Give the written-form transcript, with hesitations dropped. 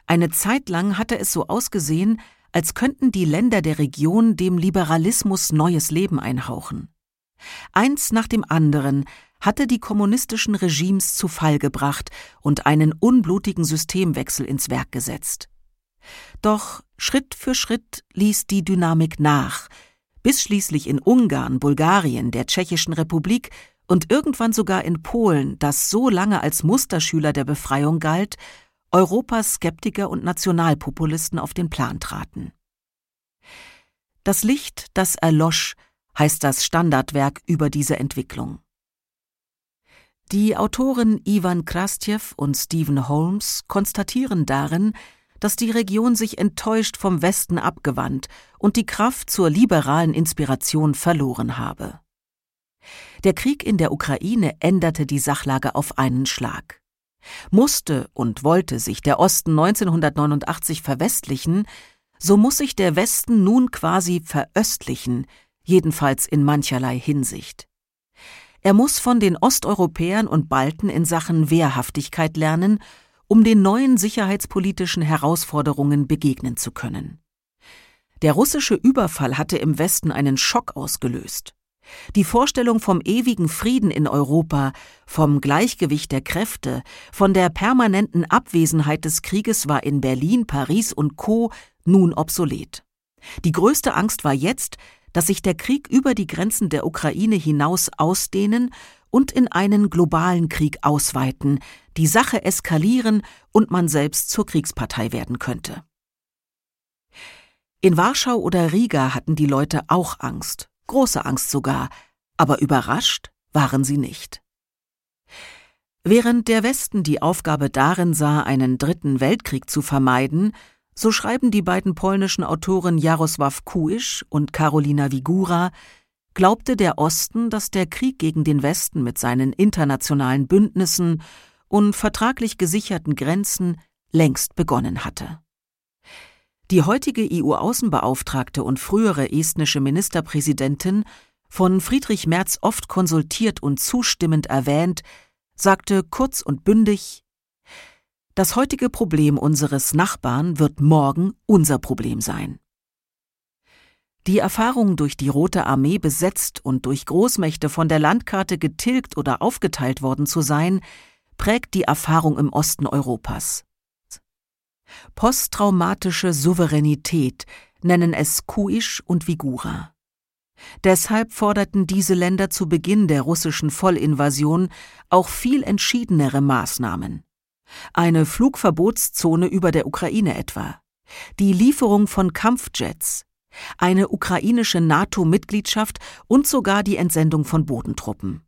Eine Zeit lang hatte es so ausgesehen, als könnten die Länder der Region dem Liberalismus neues Leben einhauchen. Eins nach dem anderen hatte die kommunistischen Regimes zu Fall gebracht und einen unblutigen Systemwechsel ins Werk gesetzt. Doch Schritt für Schritt ließ die Dynamik nach, bis schließlich in Ungarn, Bulgarien, der Tschechischen Republik und irgendwann sogar in Polen, das so lange als Musterschüler der Befreiung galt, Europas Skeptiker und Nationalpopulisten auf den Plan traten. Das Licht, das erlosch, heißt das Standardwerk über diese Entwicklung. Die Autoren Ivan Krastjew und Stephen Holmes konstatieren darin, dass die Region sich enttäuscht vom Westen abgewandt und die Kraft zur liberalen Inspiration verloren habe. Der Krieg in der Ukraine änderte die Sachlage auf einen Schlag. Musste und wollte sich der Osten 1989 verwestlichen, so muss sich der Westen nun quasi veröstlichen, jedenfalls in mancherlei Hinsicht. Er muss von den Osteuropäern und Balten in Sachen Wehrhaftigkeit lernen, um den neuen sicherheitspolitischen Herausforderungen begegnen zu können. Der russische Überfall hatte im Westen einen Schock ausgelöst. Die Vorstellung vom ewigen Frieden in Europa, vom Gleichgewicht der Kräfte, von der permanenten Abwesenheit des Krieges war in Berlin, Paris und Co. nun obsolet. Die größte Angst war jetzt, dass sich der Krieg über die Grenzen der Ukraine hinaus ausdehnen und in einen globalen Krieg ausweiten, die Sache eskalieren und man selbst zur Kriegspartei werden könnte. In Warschau oder Riga hatten die Leute auch Angst, große Angst sogar, aber überrascht waren sie nicht. Während der Westen die Aufgabe darin sah, einen dritten Weltkrieg zu vermeiden, so schreiben die beiden polnischen Autoren Jarosław Kuisz und Karolina Wigura, glaubte der Osten, dass der Krieg gegen den Westen mit seinen internationalen Bündnissen und vertraglich gesicherten Grenzen längst begonnen hatte. Die heutige EU-Außenbeauftragte und frühere estnische Ministerpräsidentin, von Friedrich Merz oft konsultiert und zustimmend erwähnt, sagte kurz und bündig: Das heutige Problem unseres Nachbarn wird morgen unser Problem sein. Die Erfahrung, durch die Rote Armee besetzt und durch Großmächte von der Landkarte getilgt oder aufgeteilt worden zu sein, prägt die Erfahrung im Osten Europas. Posttraumatische Souveränität nennen es Kuisz und Wigura. Deshalb forderten diese Länder zu Beginn der russischen Vollinvasion auch viel entschiedenere Maßnahmen. Eine Flugverbotszone über der Ukraine etwa, die Lieferung von Kampfjets, eine ukrainische NATO-Mitgliedschaft und sogar die Entsendung von Bodentruppen.